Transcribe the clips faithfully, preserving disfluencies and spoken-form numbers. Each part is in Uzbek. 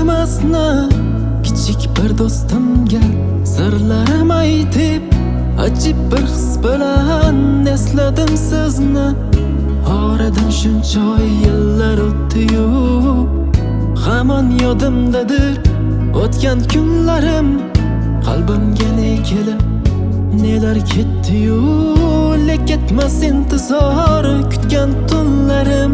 emasni kichik bir do'stimga sirlarim aytib, ajib bir his bilan esladim sizni. Oradan shuncha yillar o'tdi-yu, hamon yodimdadir o'tgan kunlarim. Qalbimga ne kelib, nelar ketdi-yu, lek ketmas intizor kutgan tunlarim.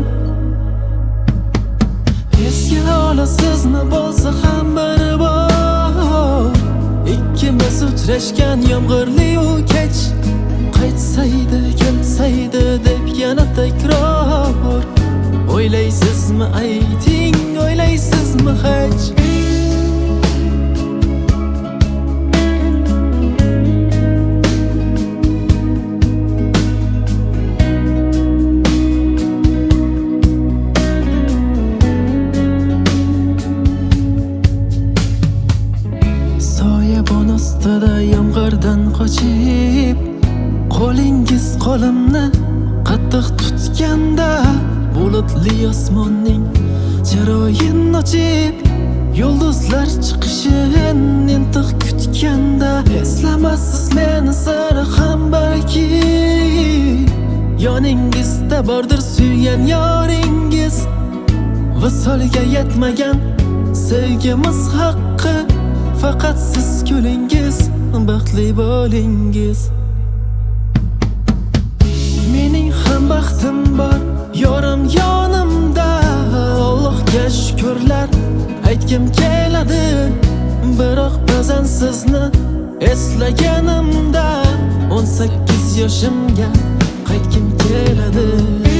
Esga olasizmi bo'lsa ham bir bor, ikkimiz uchrashgan yomg'irli-yu kech. Qaytsaydi, kelsaydi deb yana takror. O'ylaysizmi ayting, o'ylaysizmi hech? Soyabon ostida yomg'irdan qochib, qo'lingiz qo'limni qattiq tutganda, bulutli osmonning chiroyini ochib, yulduzlar chiqishin intiq kutganda, eslamaysiz meni sira ham balki, yoningizda bordir suygan yoringiz. Visolga yetmagan sevgimiz haqqi, faqat siz kulingiz, baxtli bo'lingiz. Mening ham baxtim bor, yorim yonimda. Allohga shukrlar aytgim keladi, biroq ba'zan sizni eslaganimda o'n sakkiz yoshimga qaytgim keladi.